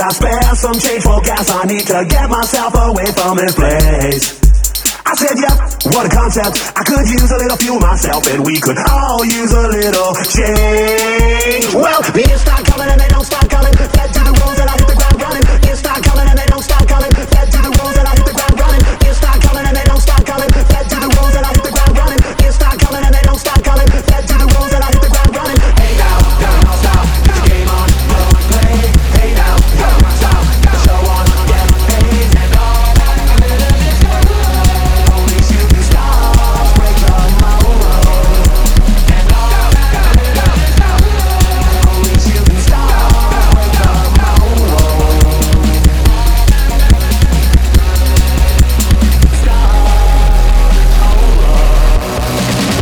I spare some change for gas? I need to get myself away from this place. I said, yeah, what a concept. I could use a little fuel myself, and we could all use a little change. Well, being stuck